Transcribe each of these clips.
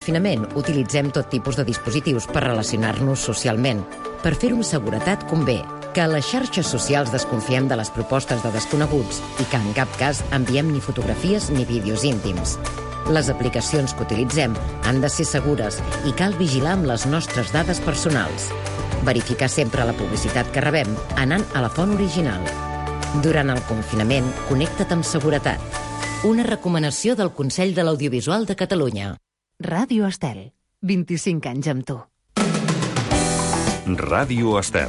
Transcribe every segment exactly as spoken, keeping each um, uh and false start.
confinament utilitzem tot tipus de dispositius per relacionar-nos socialment. Per fer-ho amb seguretat convé que a les xarxes socials desconfiem de les propostes de desconeguts i que en cap cas enviem ni fotografies ni vídeos íntims. Les aplicacions que utilitzem han de ser segures i cal vigilar amb les nostres dades personals. Verificar sempre la publicitat que rebem anant a la font original. Durant el confinament, connecta't amb seguretat. Una recomanació del Consell de l'Audiovisual de Catalunya. Ràdio Estel, vint-i-cinc anys amb tu. Ràdio Estel.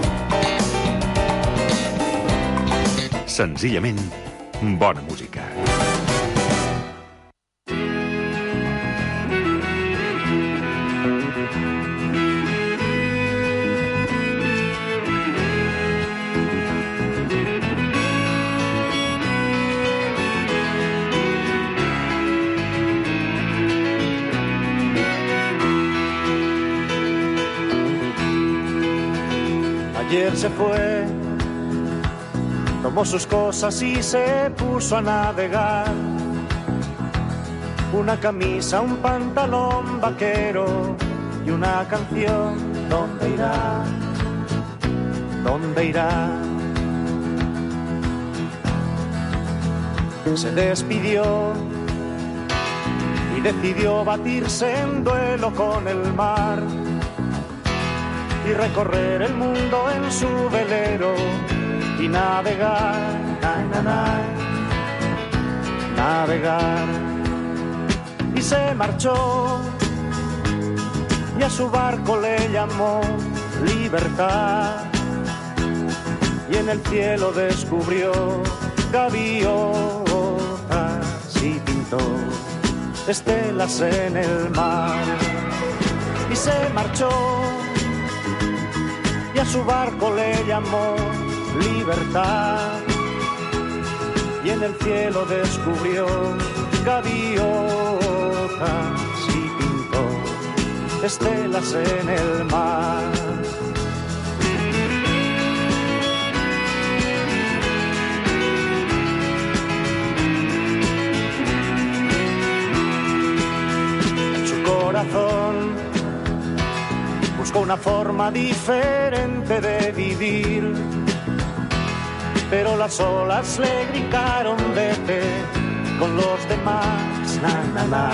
Senzillament, bona música. Ayer se fue, tomó sus cosas y se puso a navegar. Una camisa, un pantalón vaquero y una canción. ¿Dónde irá? ¿Dónde irá? Se despidió y decidió batirse en duelo con el mar y recorrer el mundo en su velero y navegar, na, na, na, navegar. Y se marchó y a su barco le llamó Libertad y en el cielo descubrió gaviotas y pintó estelas en el mar. Y se marchó y a su barco le llamó Libertad y en el cielo descubrió gaviotas y pintó estelas en el mar. En su corazón buscó una forma diferente de vivir, pero las olas le gritaron vete con los demás, na, na, na,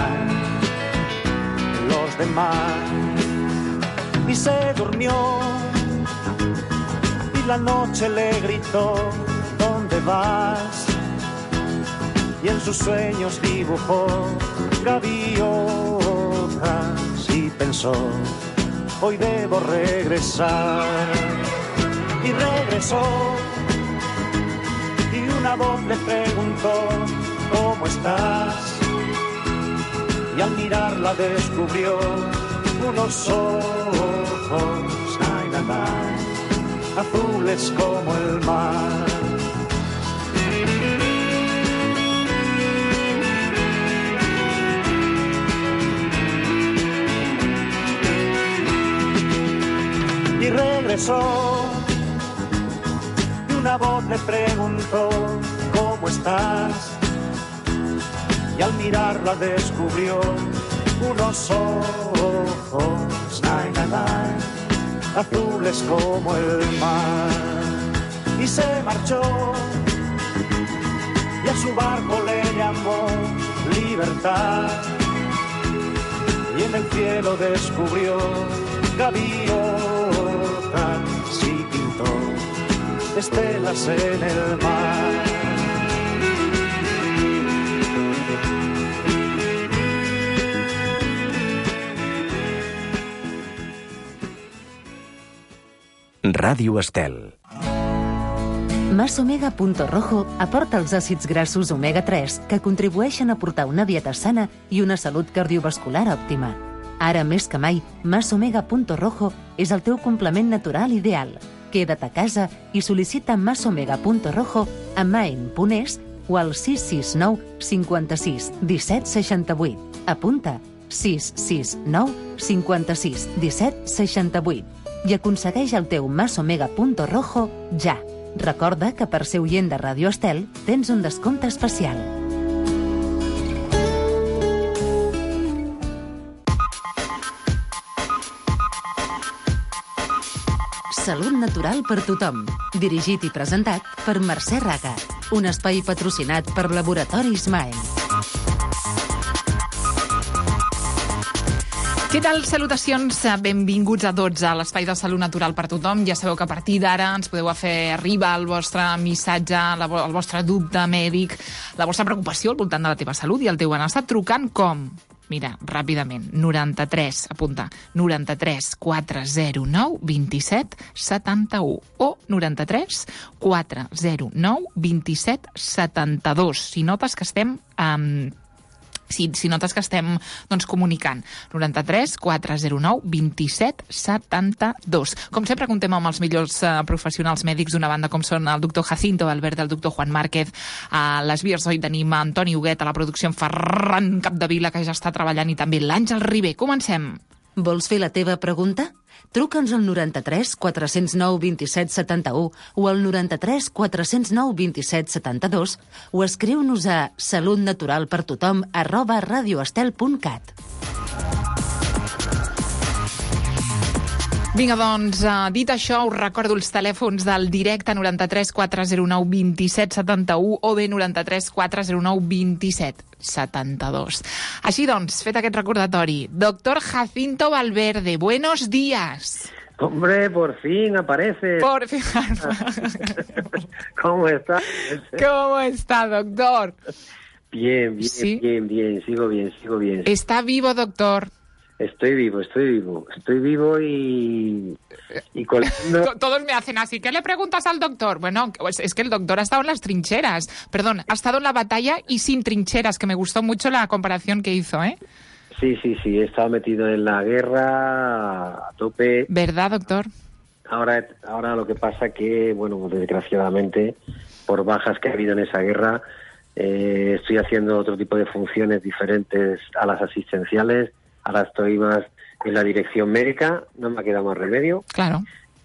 los demás. Y se durmió y la noche le gritó ¿dónde vas? Y en sus sueños dibujó gaviotas y pensó hoy debo regresar. Y regresó y una voz le preguntó ¿cómo estás? Y al mirarla descubrió unos ojos ay, ay, ay, azules como el mar. Y regresó y una voz le preguntó ¿cómo estás? Y al mirarla descubrió unos ojos ay, ay, ay, azules como el mar. Y se marchó y a su barco le llamó Libertad y en el cielo descubrió gaviotas y pintó estelas en el mar. Ràdio Estel. Mas Omega Punto Rojo aporta els àcids grassos omega tres que contribueixen a portar una dieta sana i una salut cardiovascular òptima. Ara més que mai, Mas Omega Punto Rojo és el teu complement natural ideal. Queda't a casa i sol·licita Mas Omega Punto Rojo a maen punt es o al sis sis nou cinquanta-sis disset seixanta-vuit. Apunta sis sis nou cinquanta-sis disset seixanta-vuit i aconsegueix el teu Mas Omega Punto Rojo ja. Recorda que per ser oient de Ràdio Estel tens un descompte especial. Salut natural per tothom. Dirigit i presentat per Mercè Raga. Un espai patrocinat per Laboratoris Maem. Què tal? Salutacions, benvinguts a tots a l'Espai de Salut Natural per Tothom. Ja sabeu que a partir d'ara ens podeu fer arribar el vostre missatge, el vostre dubte mèdic, la vostra preocupació al voltant de la teva salut i el teu benestar trucant com? Mira, ràpidament, noranta-tres, apunta, noranta-tres quatre zero nou vint-i-set setanta-u o noranta-tres quatre zero nou vint-i-set setanta-dos. Si notes que estem... Um, Si, si notes que estem doncs, comunicant. noranta-tres quatre zero nou vint-i-set setanta-dos. Com sempre, contem amb els millors uh, professionals mèdics d'una banda, com són el doctor Jacinto Valverde, el doctor Juan Márquez. A les vies d'hoy tenim Antoni Huguet, a la producció en Ferran Capdevila, que ja està treballant, i també l'Àngel Ribé. Comencem. Vols fer la teva pregunta? Truca'ns al noranta-tres quatre zero nou vint-i-set setanta-u o al noranta-tres quatre zero nou vint-i-set setanta-dos o escriu-nos a salutnaturalpertothom arroba radioestel punt cat. Vinga, doncs, uh, dit això, us recordo els telèfons del directe noranta-tres quatre zero nou vint-i-set setanta-u o bé noranta-tres quatre zero nou vint-i-set setanta-dos. Així doncs, fet aquest recordatori, doctor Jacinto Valverde, buenos días. Hombre, por fin apareces. Por fin. ¿Cómo estás? ¿Cómo está, doctor? Bien, bien, ¿Sí? bien, bien, sigo bien, sigo bien. ¿Está vivo, doctor? Estoy vivo, estoy vivo, estoy vivo y... y colgando... Todos me hacen así. ¿Qué le preguntas al doctor? Bueno, pues es que el doctor ha estado en las trincheras. Perdón, ha estado en la batalla y sin trincheras, que me gustó mucho la comparación que hizo, ¿eh? Sí, sí, sí, he estado metido en la guerra a tope. ¿Verdad, doctor? Ahora, ahora lo que pasa que, bueno, desgraciadamente, por bajas que ha habido en esa guerra, eh, estoy haciendo otro tipo de funciones diferentes a las asistenciales. Ahora estoy más en la dirección médica, no me ha quedado más remedio. Claro.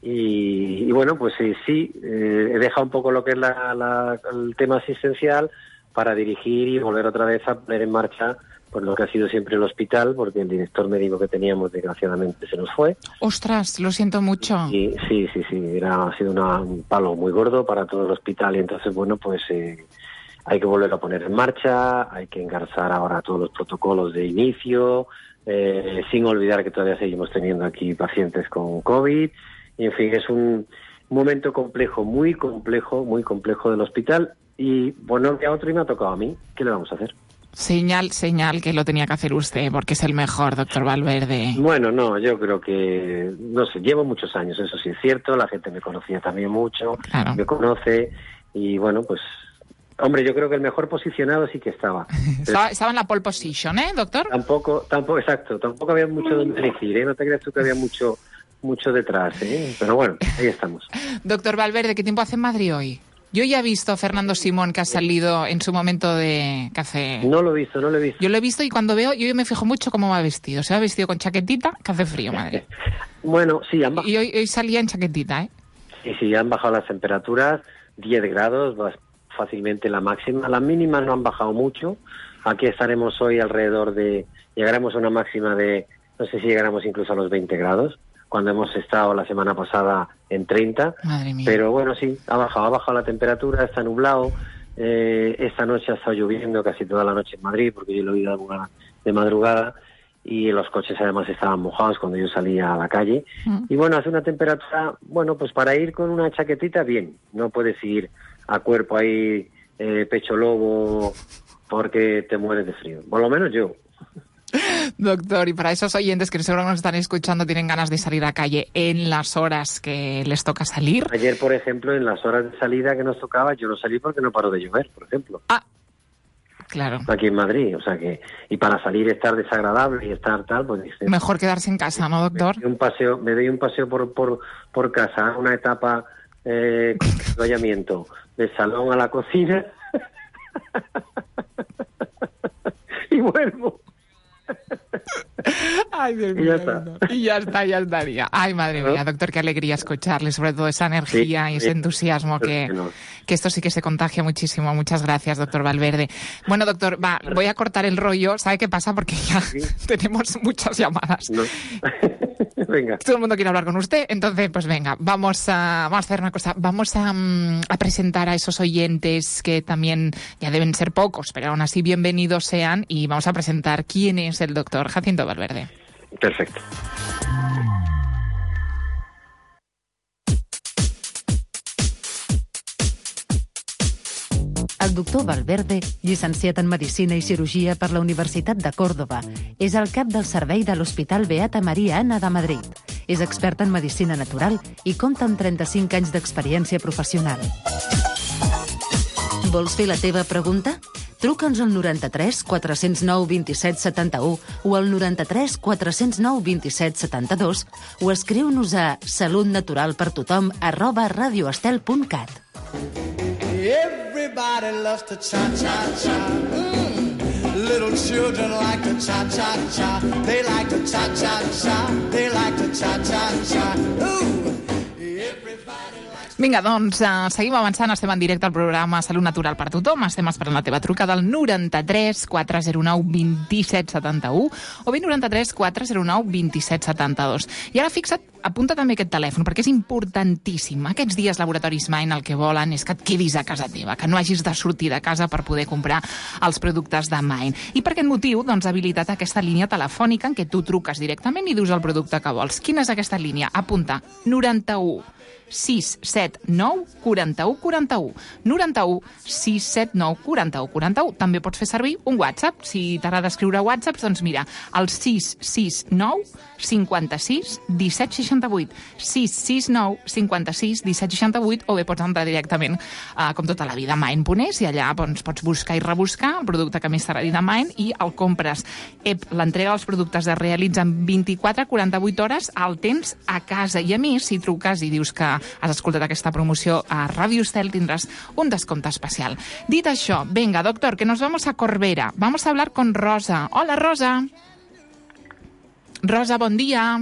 Y, y bueno, pues sí, sí eh, he dejado un poco lo que es la, la, el tema asistencial para dirigir y volver otra vez a poner en marcha pues lo que ha sido siempre el hospital, porque el director médico que teníamos desgraciadamente se nos fue. Ostras, lo siento mucho. Y, sí, sí, sí, era, ha sido una, un palo muy gordo para todo el hospital y entonces, bueno, pues... Eh, hay que volver a poner en marcha, hay que engarzar ahora todos los protocolos de inicio, eh, sin olvidar que todavía seguimos teniendo aquí pacientes con COVID. Y, en fin, es un momento complejo, muy complejo, muy complejo del hospital. Y, bueno, ya otro y me ha tocado a mí. ¿Qué le vamos a hacer? Señal, señal que lo tenía que hacer usted, porque es el mejor, doctor Valverde. Bueno, no, yo creo que, no sé, llevo muchos años, eso sí es cierto, la gente me conocía también mucho, Claro. me conoce, y bueno, pues... Hombre, yo creo que el mejor posicionado sí que estaba. Estaba, estaba en la pole position, ¿eh, doctor? Tampoco, tampoco, exacto, tampoco había mucho donde elegir, ¿eh? No te creas tú que había mucho, mucho detrás, ¿eh? Pero bueno, ahí estamos. Doctor Valverde, ¿qué tiempo hace en Madrid hoy? Yo ya he visto a Fernando Simón, que ha salido en su momento de... que hace... No lo he visto, no lo he visto. Yo lo he visto y cuando veo, yo me fijo mucho cómo va vestido. Se va vestido con chaquetita, que hace frío, madre. Bueno, sí, han bajado. Y hoy, hoy salía en chaquetita, ¿eh? Sí, sí, han bajado las temperaturas, diez grados, fácilmente la máxima. Las mínimas no han bajado mucho. Aquí estaremos hoy alrededor de... Llegaremos a una máxima de... No sé si llegaremos incluso a los veinte grados, cuando hemos estado la semana pasada en treinta. Madre mía. Pero bueno, sí, ha bajado, ha bajado la temperatura, está nublado. Eh, esta noche ha estado lloviendo casi toda la noche en Madrid, porque yo lo he oído de madrugada. Y los coches además estaban mojados cuando yo salía a la calle. Mm. Y bueno, hace una temperatura, bueno, pues para ir con una chaquetita, bien. No puedes ir a cuerpo ahí, eh, pecho lobo, porque te mueres de frío. Por lo menos yo. Doctor, y para esos oyentes que seguro nos están escuchando, tienen ganas de salir a la calle en las horas que les toca salir. Ayer, por ejemplo, en las horas de salida que nos tocaba, yo no salí porque no paró de llover, por ejemplo. Ah, claro. Aquí en Madrid, o sea que... Y para salir estar desagradable y estar tal, pues... Dice, mejor quedarse en casa, ¿no, doctor? Me doy un paseo, me doy un paseo por, por, por casa, una etapa eh, con desdollamiento, del salón a la cocina y vuelvo. Ay, Dios y mío. ya está. Y ya está, ya estaría. Ay, madre mía, doctor, qué alegría escucharle, sobre todo esa energía sí, y ese sí, entusiasmo que, no. que esto sí que se contagia muchísimo. Muchas gracias, doctor Valverde. Bueno, doctor, va, voy a cortar el rollo. ¿Sabe qué pasa? Porque ya sí. tenemos muchas llamadas. No. Venga. Todo el mundo quiere hablar con usted, entonces, pues venga, vamos a, vamos a hacer una cosa. Vamos a, um, a presentar a esos oyentes que también ya deben ser pocos, pero aún así bienvenidos sean, y vamos a presentar quién es el doctor Jacinto Valverde. Perfecto. El doctor Valverde, llicenciat en Medicina i Cirurgia per la Universitat de Còrdova, és el cap del servei de l'Hospital Beata Maria Anna de Madrid. És expert en Medicina Natural i compta amb trenta-cinc anys d'experiència professional. Vols fer la teva pregunta? Truca'ns al noranta-tres quatre zero nou vint-i-set setanta-u o al noranta-tres quatre zero nou vint-i-set setanta-dos o escriu-nos a salutnaturalpertothom arroba radioestel punt cat. Everybody loves to cha-cha-cha. Mm. Little children like to cha-cha-cha. They like to cha-cha-cha. They like to cha-cha-cha. Ooh. Everybody likes... Vinga, doncs, uh, seguim avançant. Estem en directe al programa Salut Natural per Tothom. Estem esperant la teva trucada al noranta-tres quatre zero nou vint-i-set setanta-u o bé noranta-tres quatre zero nou vint-i-set setanta-dos. I ara fixa't, apunta també aquest telèfon, perquè és importantíssim. Aquests dies Laboratoris Mind el que volen és que et quedis a casa teva, que no hagis de sortir de casa per poder comprar els productes de Mind. I per aquest motiu, doncs, ha habilitat aquesta línia telefònica en què tu truques directament i dius el producte que vols. Quina és aquesta línia? Apunta, noranta-u sis set nou quaranta-u quaranta-u. noranta-u sis set nou quaranta-u quaranta-u. També pots fer servir un WhatsApp. Si t'agrada escriure WhatsApps, doncs mira, el sis sis nou cinquanta-sis disset seixanta-vuit. sis sis nou cinquanta-sis disset seixanta-vuit, o bé pots entrar directament, uh, com tota la vida, a mind punt es, i allà doncs, pots buscar i rebuscar el producte que més t'agradi de Mind i el compres. Ep, l'entrega dels productes es realitza en vint-i-quatre a quaranta-vuit hores, el tens a casa. I a més, si truques i dius que has escoltat aquesta promoció a Radio Estel, tindràs un descompte especial. Dit això, venga, doctor, que nos vamos a Corbera. Vamos a hablar con Rosa. Hola, Rosa. Rosa, bon dia.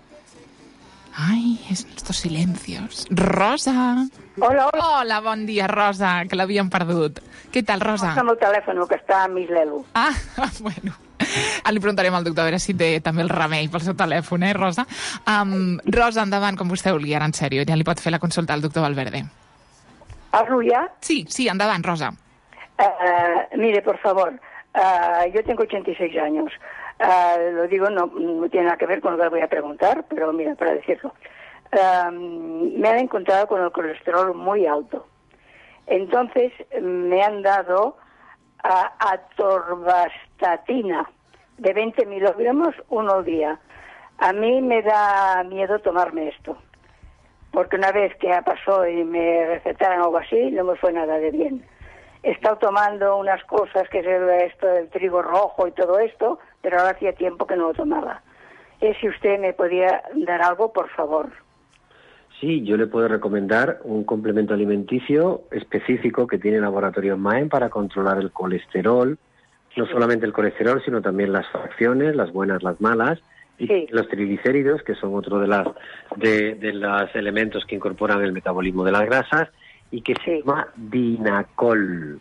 Ai, estos silencios. Rosa. Hola, hola. Hola, bon dia, Rosa, que l'havíem perdut. Què tal, Rosa? Amb el telèfon, que està a Miss Lelo. Ah, bueno. Ah, li preguntarem al doctor a veure si té també el remei pel seu telèfon, eh, Rosa? Um, Rosa, endavant, com vostè vulgui, ara en sèrio. Ja li pot fer la consulta al doctor Valverde. ¿Hablo ya? Sí, sí, endavant, Rosa. Uh, mire, por favor, uh, yo tengo ochenta y seis años. Uh, lo digo, no, no tiene nada que ver con lo que le voy a preguntar, pero mira, para decirlo. Uh, me han encontrado con el colesterol muy alto. Entonces, me han dado uh, atorvastatina de veinte miligramos, uno al día. A mí me da miedo tomarme esto, porque una vez que pasó y me recetaron algo así, no me fue nada de bien. He estado tomando unas cosas, que es esto del trigo rojo y todo esto, pero ahora hacía tiempo que no lo tomaba. Eh, si usted me podía dar algo, por favor. Sí, yo le puedo recomendar un complemento alimenticio específico que tiene Laboratorios Mind para controlar el colesterol, no solamente el colesterol, sino también las fracciones, las buenas, las malas, y sí, los triglicéridos, que son otro de las de, de los elementos que incorporan el metabolismo de las grasas, y que se sí. llama Dinacol.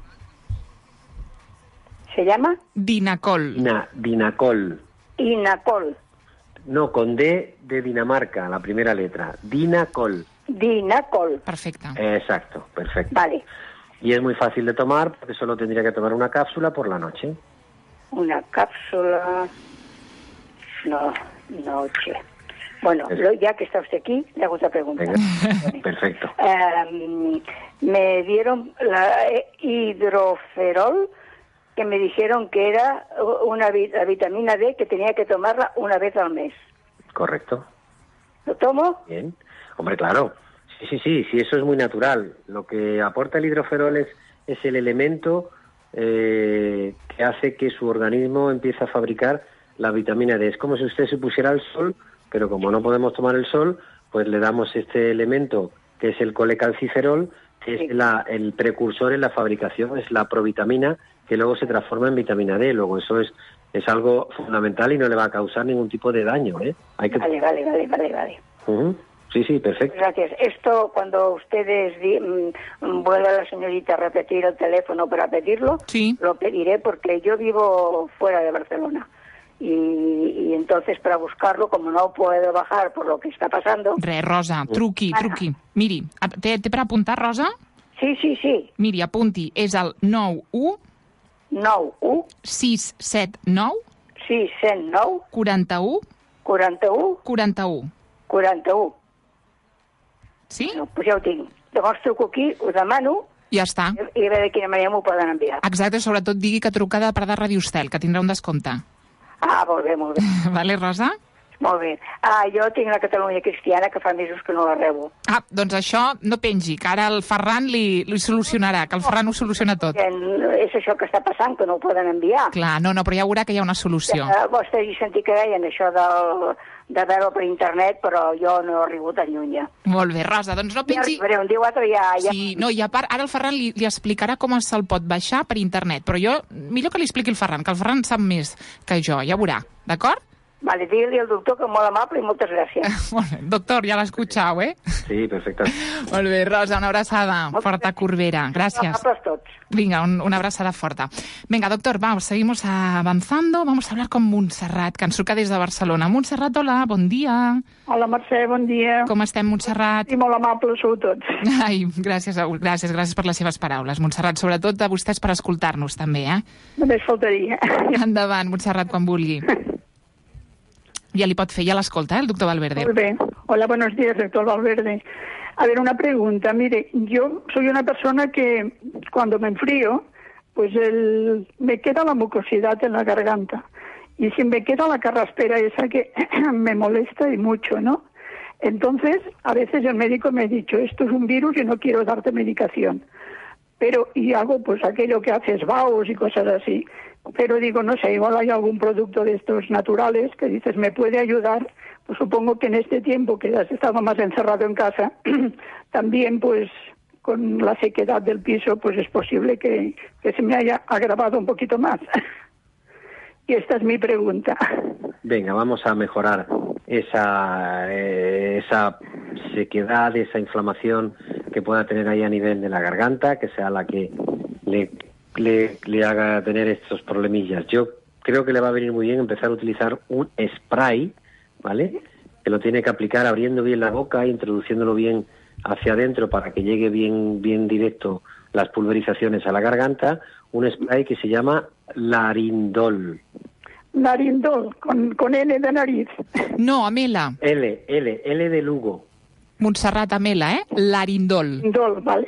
¿Se llama? Dinacol. Dina, Dinacol. Dinacol. No, con D de Dinamarca, la primera letra. Dinacol. Dinacol. Perfecto. Exacto, perfecto. Vale. Y es muy fácil de tomar, porque solo tendría que tomar una cápsula por la noche. Una cápsula... No, noche. Bueno, lo, ya que está usted aquí, le hago otra pregunta. Venga. Perfecto. Um, me dieron la eh, hidroferol, que me dijeron que era una la vitamina D que tenía que tomarla una vez al mes. Correcto. ¿Lo tomo? Bien. Hombre, claro. Sí, sí, sí, sí, eso es muy natural. Lo que aporta el hidroferol es, es el elemento eh, que hace que su organismo empiece a fabricar la vitamina D. Es como si usted se pusiera al sol, pero como no podemos tomar el sol, pues le damos este elemento que es el colecalciferol, que sí. es la, el precursor en la fabricación, es la provitamina, que luego se transforma en vitamina D. Luego eso es es algo fundamental y no le va a causar ningún tipo de daño, ¿eh? Hay que... Vale, vale, vale, vale, vale. Uh-huh. Sí, sí, perfecto. Gracias. Esto, cuando ustedes di, mm, vuelva la señorita a repetir el teléfono para pedirlo, sí. lo pediré porque yo vivo fuera de Barcelona y, y entonces para buscarlo, como no puedo bajar por lo que está pasando... Res, Rosa, truqui, truqui. Miri, té, té per apuntar, Rosa? Sí, sí, sí. Miri, apunti, és el nou u nou u sis set nou sis set nou quaranta-u quaranta-u quaranta-u. quaranta-u. Sí? No, doncs ja ho tinc. Llavors truco aquí, ho demano Ja està. i a veure de quina manera m'ho poden enviar. Exacte, sobretot digui que truca de part de Radio Estel, que tindrà un descompte. Ah, molt bé, molt bé. Vale, Rosa? Molt bé. Ah, jo tinc la Catalunya Cristiana, que fa mesos que no la rebo. Ah, doncs això no pengi, que ara el Ferran li, li solucionarà, que el Ferran ho soluciona tot. És això que està passant, que no ho poden enviar. Clar, no, no, però ja veurà que hi ha una solució. Ja, vostè hi sentit que deien això del, de veure per internet, però jo no he arribat tan lluny ja. Molt bé, Rosa, doncs no pengi... Ja arribaré un dia o altre, ja... ja... Sí, no, i a part, ara el Ferran li, li explicarà com se'l pot baixar per internet, però jo, millor que li expliqui el Ferran, que el Ferran sap més que jo, ja veurà, d'acord? Vale, digui-li al doctor que molt amable i moltes gràcies. Molt bé, doctor, ja l'ha escuchado, ¿eh? Sí, perfecto. Molt bé, Rosa, una abraçada Molt forta a Corbera. Gràcies. Amables tots. Venga, un, una abrazada fuerte. Venga, doctor, vamos, seguimos avanzando. Vamos a hablar con Montserrat, que ens truca des de Barcelona. Montserrat, hola, bon dia. Hola, Mercè, bon dia. Com estem, Montserrat? I molt amables sou tots. Ai, gràcies, a- gràcies, gràcies per les seves paraules, Montserrat. Sobretot a vostès per escoltar-nos, també, eh? Només faltaria. Endavant, Montserrat, quan vulgui. Ja li pot fer, ja l'escolta, eh, el doctor Valverde. Muy bien. Hola, buenos días, doctor Valverde. A ver, una pregunta. Mire, yo soy una persona que cuando me enfrío, pues el, me queda la mucosidad en la garganta. Y si me queda la carraspera esa que me molesta y mucho, ¿no? Entonces, a veces el médico me ha dicho, esto es un virus y no quiero darte medicación. Pero, y hago pues aquello que hace esbaos y cosas así. Pero digo, no sé, igual hay algún producto de estos naturales que dices, me puede ayudar. Pues supongo que en este tiempo que has estado más encerrado en casa, también pues con la sequedad del piso, pues es posible que, que se me haya agravado un poquito más. Y esta es mi pregunta. Venga, vamos a mejorar esa, eh, esa sequedad, esa inflamación que pueda tener ahí a nivel de la garganta, que sea la que le, le, le haga tener estos problemillas. Yo creo que le va a venir muy bien empezar a utilizar un spray, ¿vale? Que lo tiene que aplicar abriendo bien la boca, introduciéndolo bien hacia adentro para que llegue bien, bien directo las pulverizaciones a la garganta. Un spray que se llama Larindol. Narindol, con, con N de nariz. No, Amela. L, L, L de Lugo, Montserrat, Amela, eh? Larindol. Dol, vale.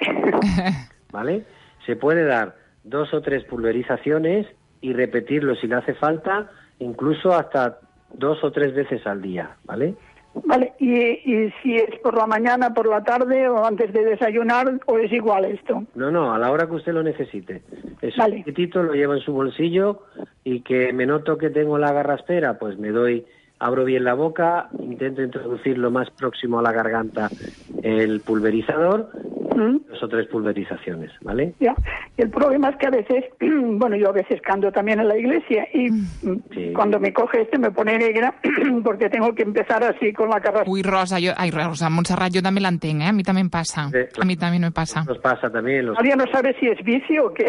¿vale? Se puede dar dos o tres pulverizaciones y repetirlo si le hace falta, incluso hasta dos o tres veces al día, ¿vale? Vale, y, y si es por la mañana, por la tarde o antes de desayunar, o es igual esto. No, no, a la hora que usted lo necesite. Es Vale. un poquitito, lo lleva en su bolsillo y que me noto que tengo la garraspera, pues me doy, abro bien la boca, intento introducir lo más próximo a la garganta el pulverizador, ¿Mm? dos o tres pulverizaciones, ¿vale? Ya. Y el problema es que a veces, bueno, yo a veces canto también en la iglesia y Sí. cuando me coge este me pone negra porque tengo que empezar así con la carraspa. Ui, Rosa, jo... Ai, Rosa, Montserrat, jo també l'entenc, eh? A mi també em passa. Sí, clar. A mi també me passa. Nos pasa también, los, Todavía no sabe si es vicio o qué.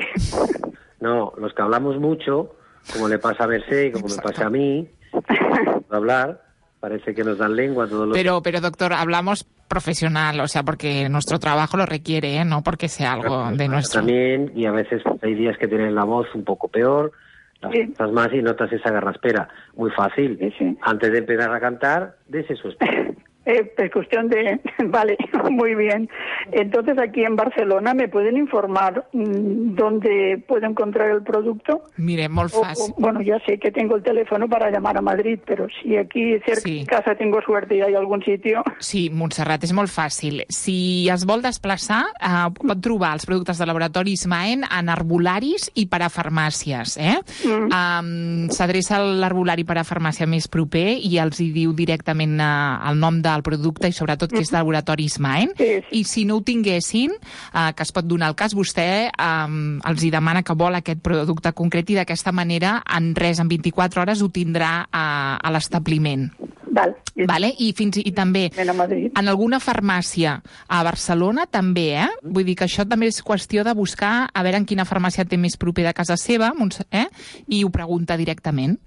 no, los que hablamos mucho, como le pasa a Mercé y como me pasa a mí, hablar, parece que nos dan lengua todos los... Pero, pero doctor, hablamos profesional, o sea, porque nuestro trabajo lo requiere, ¿eh? No porque sea algo de nuestro... También, y a veces hay días que tienen la voz un poco peor, las Sí. notas más y notas esa garraspera. Muy fácil. Sí, sí. Antes de empezar a cantar, dese su espíritu. Eh, es cuestión de... Vale, muy bien. Entonces aquí en Barcelona me pueden informar mm, dónde puedo encontrar el producto. Mire, molt O- fàcil. o- bueno, ya sé que tengo el teléfono para llamar a Madrid, pero si aquí cerca Sí. de casa tengo suerte y hay algún sitio... Sí, Montserrat, és molt fàcil. Si es vol desplaçar, eh, pot trobar els productes de laboratori Ismaen en arbolaris i parafarmàcies. Eh? Mm. Um, S'adreça a l'herbolari parafarmàcia més proper i els hi diu directament eh, el nom del producte i sobretot que és de laboratori Ismaen. Sí, sí. I si no ho tinguessin, eh, que es pot donar el cas, vostè um, els hi demana que vol aquest producte concret i d'aquesta manera en res, en vint-i-quatre hores, ho tindrà a, a l'establiment. Vale. Vale? I, fins, i també Ven a Madrid. en alguna farmàcia a Barcelona també, eh? Vull dir que això també és qüestió de buscar a veure en quina farmàcia té més proper de casa seva, Montse- eh? I ho pregunta directament.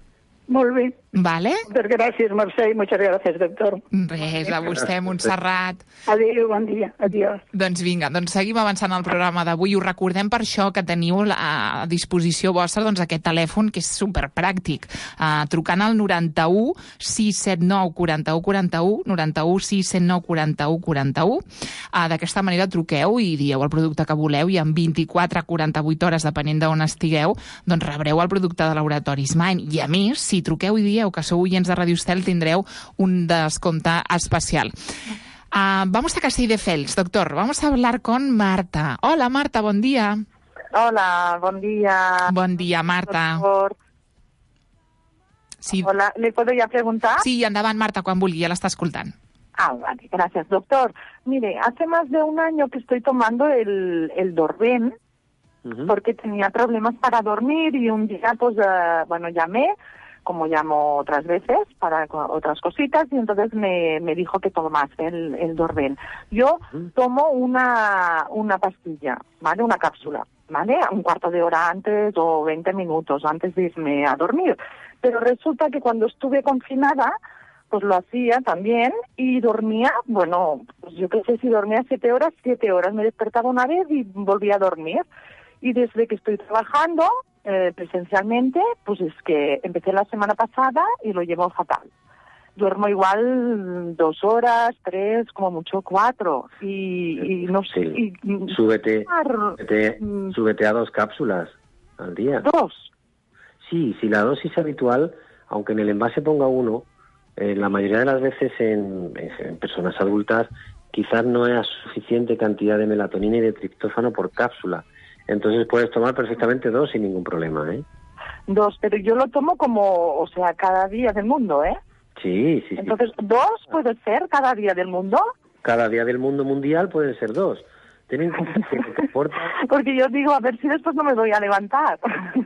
Molt bé. Vale? Moltes gràcies, Mercè, i moltes gràcies, doctor. Res, a vostè, Montserrat. Adéu, bon dia. Adiós. Doncs vinga, doncs seguim avançant el programa d'avui. Us recordem per això que teniu a disposició vostra doncs, aquest telèfon que és superpràctic. Uh, trucant al noranta-u sis set nou quaranta-u quaranta-u, noranta-u sis set nou quaranta-u quaranta-u. Uh, D'aquesta manera truqueu i dieu el producte que voleu i en vint-i-quatre a quaranta-vuit hores, depenent d'on estigueu, doncs rebreu el producte de Laboratoris Mind. I a més, si truqueu i dieu que sou oients de Radio Estel, tindreu un descompte especial. Uh, vamos a Castelldefels, doctor. Vamos a hablar con Marta. Hola, Marta, bon dia. Hola, bon día. Bon dia, Marta. Doctor. Sí. Hola, ¿le puedo ya preguntar? Sí, endavant, Marta, quan vulgui, ja l'està escoltant. Ah, vale, gracias, doctor. Mire, hace más de un año que estoy tomando el, el Dorben, uh-huh. porque tenía problemas para dormir y un día, pues, uh, bueno, llamé, como llamo otras veces, para otras cositas, y entonces me, me dijo que tomase el, el Dorben. Yo tomo una, una pastilla, ¿vale? Una cápsula, ¿vale? Un cuarto de hora antes o veinte minutos antes de irme a dormir. Pero resulta que cuando estuve confinada, pues lo hacía también y dormía, bueno, pues yo qué sé, si dormía siete horas, siete horas. Me despertaba una vez y volvía a dormir. Y desde que estoy trabajando eh, presencialmente, pues es que empecé la semana pasada y lo llevo fatal. Duermo igual dos horas, tres, como mucho cuatro. Y, y no sé... Sí. Y, súbete, súbete, súbete a dos cápsulas al día. ¿Dos? Sí, si la dosis habitual, aunque en el envase ponga uno, eh, la mayoría de las veces en, en personas adultas quizás no es suficiente cantidad de melatonina y de triptófano por cápsula. Entonces puedes tomar perfectamente dos sin ningún problema, ¿eh? Dos, pero yo lo tomo como, o sea, cada día del mundo, ¿eh? Sí, sí, sí. Entonces, ¿dos puede ser cada día del mundo? Cada día del mundo mundial pueden ser dos. Ten en cuenta que lo que importa... Porque yo digo, a ver si después no me voy a levantar.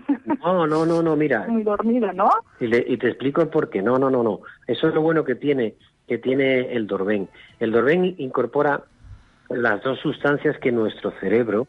No, no, no, no, mira. Muy dormida, ¿no? Y, le, y te explico el por qué. No, no, no, no. Eso es lo bueno que tiene, que tiene el Dorben. El Dorben incorpora las dos sustancias que nuestro cerebro,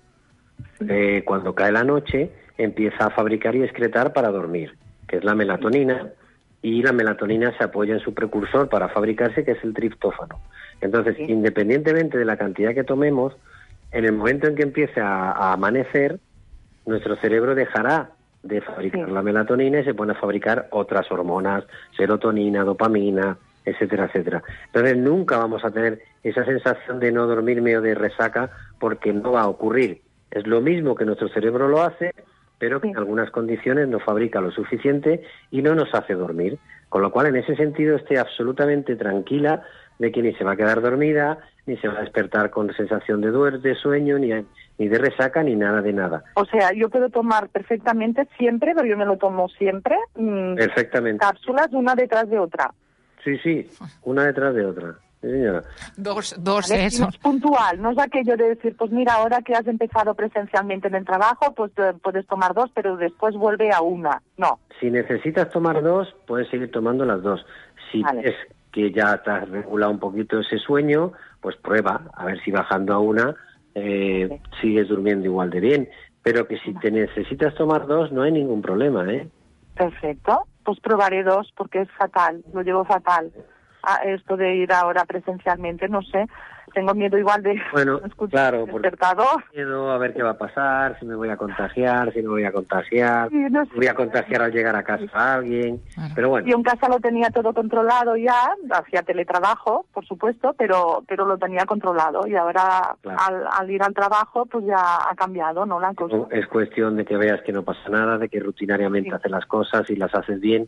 eh, cuando cae la noche, empieza a fabricar y excretar para dormir, que es la melatonina, y la melatonina se apoya en su precursor para fabricarse, que es el triptófano. Entonces, sí. Independientemente de la cantidad que tomemos, en el momento en que empiece a, a amanecer, nuestro cerebro dejará de fabricar sí. la melatonina y se pone a fabricar otras hormonas, serotonina, dopamina, etcétera, etcétera. Entonces nunca vamos a tener esa sensación de no dormirme o de resaca, porque no va a ocurrir. Es lo mismo que nuestro cerebro lo hace, pero que en algunas condiciones no fabrica lo suficiente y no nos hace dormir. Con lo cual, en ese sentido, esté absolutamente tranquila de que ni se va a quedar dormida, ni se va a despertar con sensación de duer, de sueño, ni, ni de resaca, ni nada de nada. O sea, yo puedo tomar perfectamente siempre, pero yo me lo tomo siempre. Mmm, perfectamente. Cápsulas una detrás de otra. Sí, sí, una detrás de otra. Sí, señora. Dos, dos, ¿vale? eso. No es puntual, no es aquello de decir, pues mira, ahora que has empezado presencialmente en el trabajo, pues eh, puedes tomar dos, pero después vuelve a una. No. Si necesitas tomar dos, puedes seguir tomando las dos. Si vale. es que ya te has regulado un poquito ese sueño, pues prueba, a ver si bajando a una eh, vale. sigues durmiendo igual de bien. Pero que si te necesitas tomar dos, no hay ningún problema, ¿eh? Perfecto, pues probaré dos, porque es fatal, lo llevo fatal. A esto de ir ahora presencialmente, no sé, tengo miedo igual de bueno, escuchar claro, el despertador. Miedo a ver qué va a pasar, si me voy a contagiar, si no voy a contagiar, sí, no sé. voy a contagiar al llegar a casa a alguien, claro. Pero bueno. Yo en casa lo tenía todo controlado ya, hacía teletrabajo, por supuesto, pero pero lo tenía controlado y ahora claro. al, al ir al trabajo pues ya ha cambiado, ¿no? La cosa. Es cuestión de que veas que no pasa nada, de que rutinariamente sí. haces las cosas y las haces bien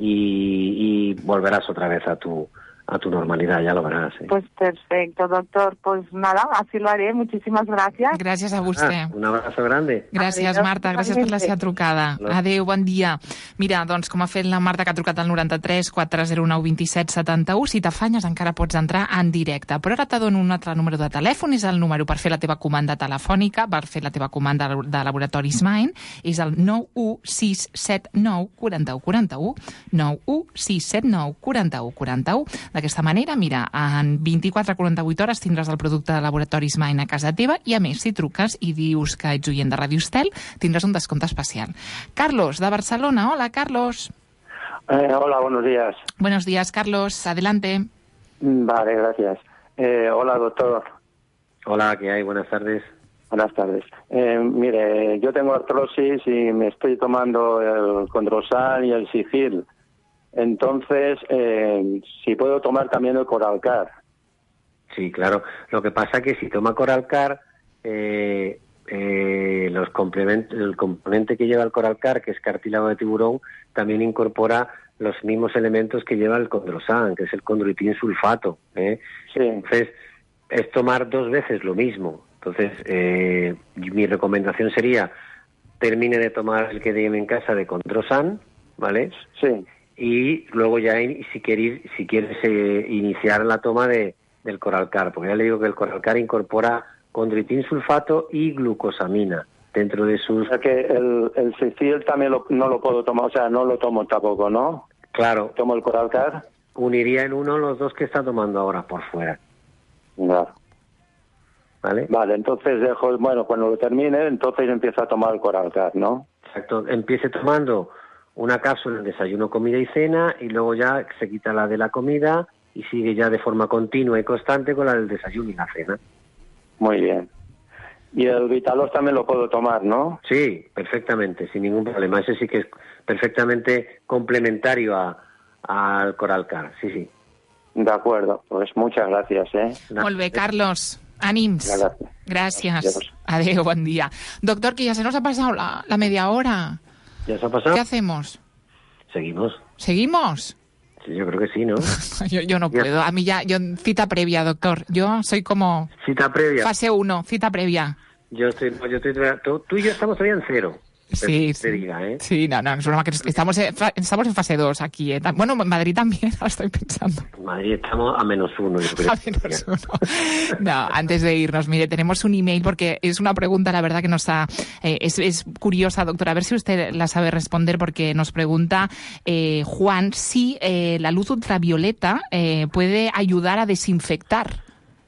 y, y volverás otra vez a tu a tu normalidad, ya lo verás. ¿eh? Pues perfecto, doctor. Pues nada, así lo haré. Muchísimas gracias. Gràcies a vostè. Ah, un abrazo grande. Gràcies, Adéu, Marta. Gràcies per la seva trucada. Adéu, bon dia. Mira, doncs, com ha fet la Marta, que ha trucat al noranta-tres quatre zero nou vint set setanta-u, si t'afanyes encara pots entrar en directe. Però ara te dono un altre número de telèfon, és el número per fer la teva comanda telefònica, per fer la teva comanda de Laboratoris Mind, és el nou u sis set nou quatre u quatre u, nou u sis set nou quatre u quatre u. D'aquesta manera, mira, en vint-i-quatre a quaranta-vuit hores tindràs el producte de Laboratoris Mind a casa teva i, a més, si truques i dius que ets oient de Radio Estel, tindràs un descompte especial. Carlos, de Barcelona. Hola, Carlos. Eh, hola, buenos días. Buenos días, Carlos. Adelante. Vale, gracias. Eh, hola, doctor. Hola, ¿qué hay? Buenas tardes. Buenas tardes. Eh, mire, yo tengo artrosis y me estoy tomando el Condrosan y el Sigil. Entonces, eh, si puedo tomar también el Coralcar. Sí, claro. Lo que pasa es que si toma Coralcar, eh, eh, los complementos, el componente que lleva el Coralcar, que es cartílago de tiburón, también incorpora los mismos elementos que lleva el Condrosan, que es el condroitin sulfato. ¿eh? Sí. Entonces, es tomar dos veces lo mismo. Entonces, eh, mi recomendación sería, termine de tomar el que tiene en casa de Condrosan, ¿vale? Sí. Y luego ya, si quieres, si quieres eh, iniciar la toma de, del Coralcar, porque ya le digo que el Coralcar incorpora condroitin sulfato y glucosamina dentro de sus... O sea que el, el Sigil también lo, no lo puedo tomar, o sea, no lo tomo tampoco, ¿no? Claro. ¿Tomo el Coralcar? Uniría en uno los dos que está tomando ahora por fuera. Claro. ¿Vale? Vale, entonces dejo, bueno, cuando lo termine, entonces empiezo a tomar el Coralcar, ¿no? Exacto. Empiece tomando una cápsula en desayuno, comida y cena, y luego ya se quita la de la comida y sigue ya de forma continua y constante con la del desayuno y la cena. Muy bien. Y el Vitalos también lo puedo tomar, ¿no? Sí, perfectamente, sin ningún problema. Ese sí que es perfectamente complementario a, al Coralcar, sí, sí. De acuerdo, pues muchas gracias, ¿eh? Molt bé, Carlos. Ànims. Gracias. Gracias. Adiós. Adeu, buen día. Doctor, que ya se nos ha pasado la, la media hora. ¿Ya se ha pasado? ¿Qué hacemos? Seguimos. ¿Seguimos? Sí, yo creo que sí, ¿no? yo, yo no Ya. puedo. A mí ya, yo cita previa, doctor. Yo soy como... Cita previa. Fase uno, cita previa. Yo estoy, yo estoy, tú, tú y yo estamos todavía en cero. Sí, te sí. diga, ¿eh? Sí, no, no, es broma que estamos en, fa- estamos en fase dos aquí. ¿eh? Bueno, en Madrid también, ahora estoy pensando. En Madrid estamos a menos uno, yo creo. A menos uno. No, antes de irnos, mire, tenemos un email porque es una pregunta, la verdad, que nos ha... Eh, es, es curiosa, doctora, a ver si usted la sabe responder, porque nos pregunta eh, Juan si eh, la luz ultravioleta eh, puede ayudar a desinfectar.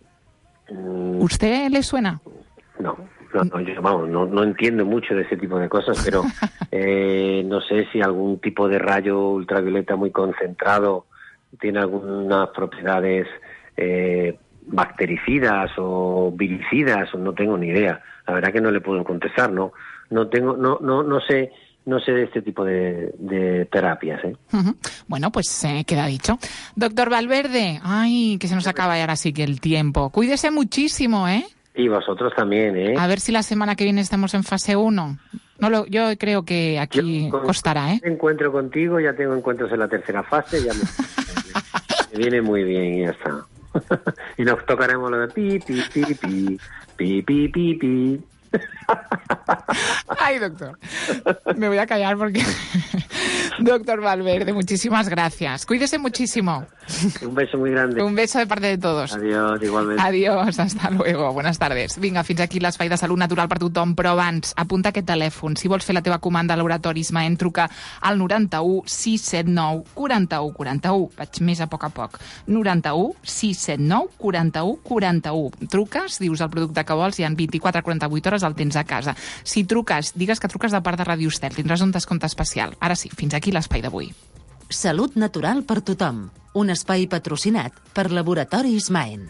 Mm, ¿Usted le suena? no, no, no, yo vamos, no, no entiendo mucho de ese tipo de cosas, pero eh, no sé si algún tipo de rayo ultravioleta muy concentrado tiene algunas propiedades eh, bactericidas o viricidas, o no tengo ni idea. La verdad que no le puedo contestar, no, no tengo, no, no, no sé, no sé de este tipo de, de terapias, ¿eh? Ujú. Bueno, pues eh, queda dicho. Doctor Valverde, ay, que se nos acaba ya ahora sí que el tiempo. Cuídese muchísimo, ¿eh? Y vosotros también, ¿eh? A ver si la semana que viene estamos en fase uno. No lo, yo creo que aquí Yo con- costará, ¿eh? Me encuentro contigo, ya tengo encuentros en la tercera fase, ya me, me viene muy bien y ya está. Y nos tocaremos lo de pi, pi, pi, pi, pi, pi, pi, pi. Ay, doctor. Me voy a callar porque... Doctor Valverde, muchísimas gracias. Cuídese muchísimo. Un beso muy grande. Un beso de parte de todos. Adiós, igualmente. Adiós, hasta luego. Buenas tardes. Vinga, fins aquí l'espai de salut natural per tothom, però abans, apunta aquest telèfon. Si vols fer la teva comanda a Laboratori Ismael, truca al noranta-u sis set nou quaranta-u quaranta-u. Vaig més a poc a poc. noranta-u sis set nou quaranta-u quaranta-u. Truques, dius el producte que vols, i en vint-i-quatre a quaranta-vuit hores el tens a casa. Si truques, digues que truques de part de Ràdio Estel. Tindràs un descompte especial. Ara sí, fins aquí l'espai d'avui. Salut natural per tothom. Un espai patrocinat per Laboratori Ismael.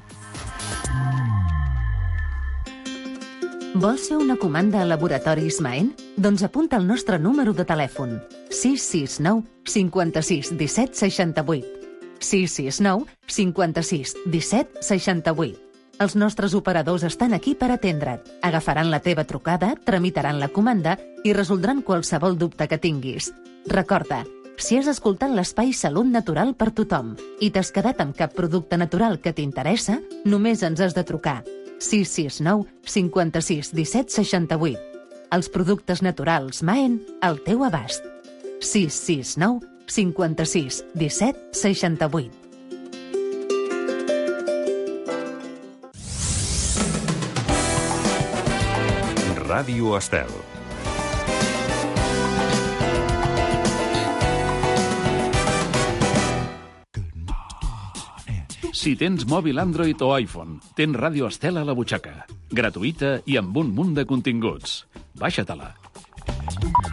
Vols fer una comanda a Laboratori Ismael? Doncs apunta el nostre número de telèfon. sis sis nou cinquanta-sis disset seixanta-vuit. sis sis nou cinquanta-sis disset seixanta-vuit. Els nostres operadors estan aquí per atendre't. Agafaran la teva trucada, tramitaran la comanda i resoldran qualsevol dubte que tinguis. Recorda, si has escoltat l'espai Salut Natural per tothom i t'has quedat amb cap producte natural que t'interessa, només ens has de trucar. sis sis nou cinquanta-sis disset seixanta-vuit. Els productes naturals Maen al teu abast. sis sis nou cinquanta-sis disset seixanta-vuit. Ràdio Estel. Si tens mòbil Android o iPhone, tens Ràdio Estel a la butxaca. Gratuïta i amb un munt de continguts. Baixa-te-la.